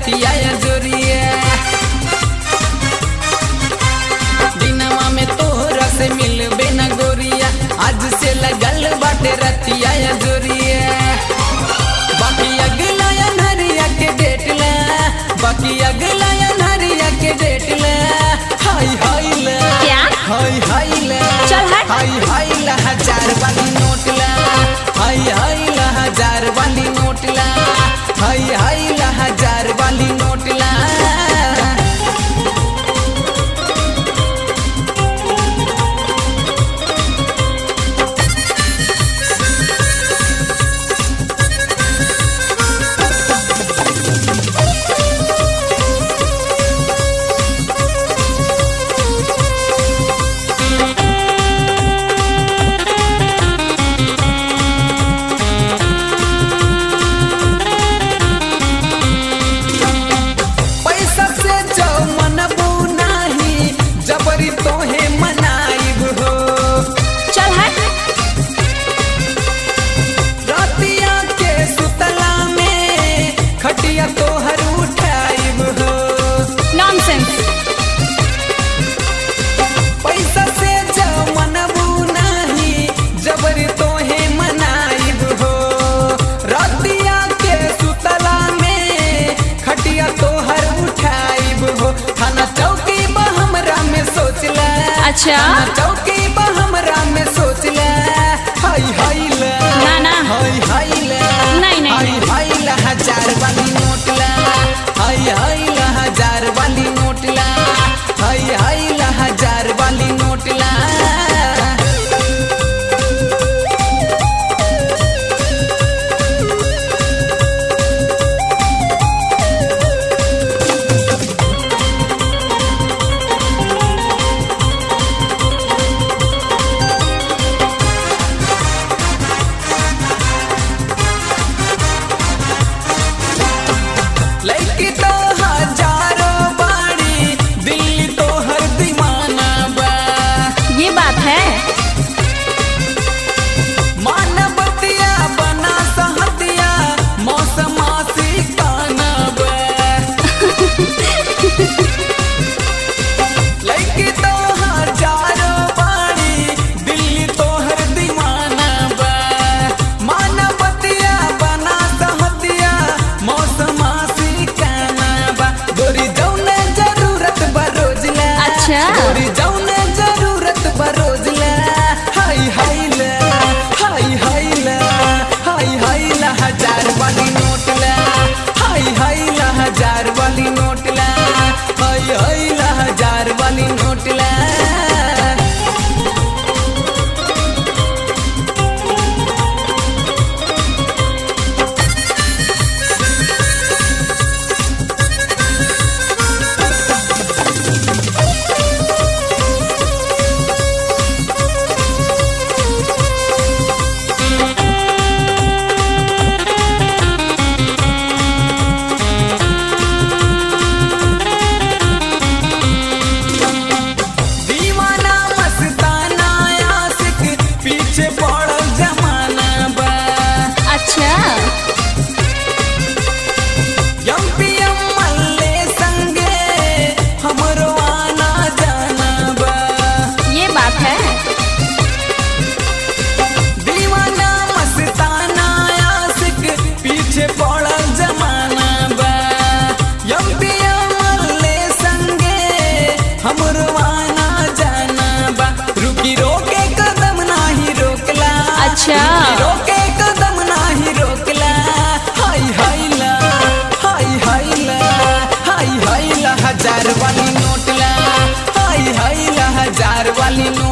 रतिया जोरिया दिनवा में तोहरा से मिलबे न गोरिया आज से लगल बाटे रतिया जोरिया बाकी अगला अनहरिया के डेट ला बाकी अगला अनहरिया के डेट ला हाय हाय ला क्या हाय हाय ला चल हट हाय हाय ला 1000 वाली नोट ला हाय हाय ला 1000 वाली नोट ला हाय हाय ला 1000 वाली नोट ला अच्छा चौकी हमरा में सोच ले हाय हाय ला ना ना हाय हाय ला नहीं नहीं हाय हाय ला 1000 वाली नोट ला हाय हाय ला 1000 वाली नोट ला हाय हाय ला 1000 वाली नोट ला लड़की तो हजारों बाड़ी दिल्ली तो हर दीवाना बा ये बात है मानवतिया बना सहतिया मौसम आशिकाना बा लड़की तो हजारों बाड़ी दिल्ली तो हर दीवाना बा मानवतिया बना सहतिया मौसम अच्छा गोरी जौने जरूरत बरोज ला हाय हाय ला हाय हाय ला हाय हाय ला 1000 वाली नोट ला हाय हाय ला 1000 वाली नोट ला हाय हाय ला 1000 वाली नोट ला अच्छा रोके कदम नाही रोकला हाय हाय ला हाय हाय ला हाय हाय ला 1000 वाली नोट ला हाय हाय ला 1000 वाली नोट